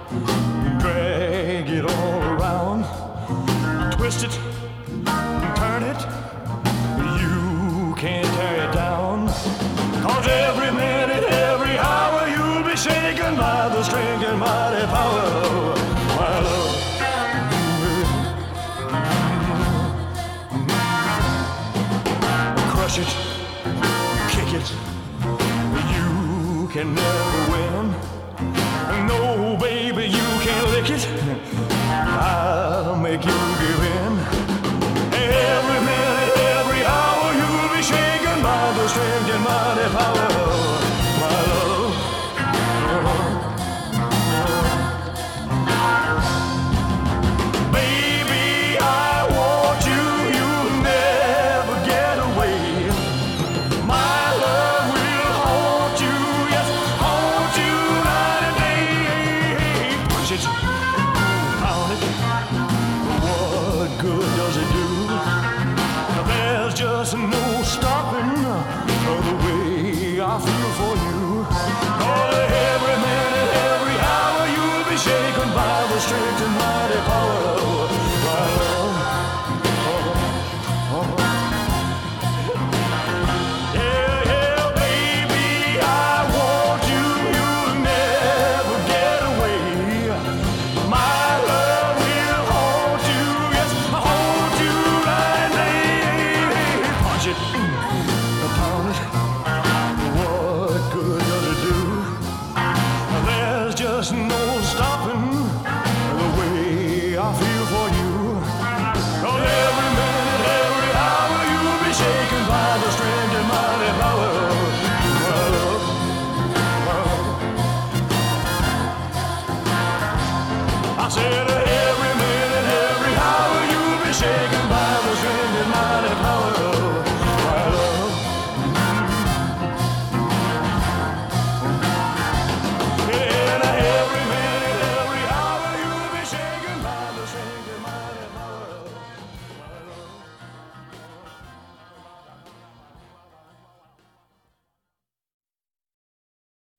drag it all around, twist it, turn it, you can't tear it down. 'Cause every minute, every hour, you'll be shaken by the strength and mighty power of my love. Crush it, kick it, you can never win. No, baby, you can't lick it. I'll make you give in.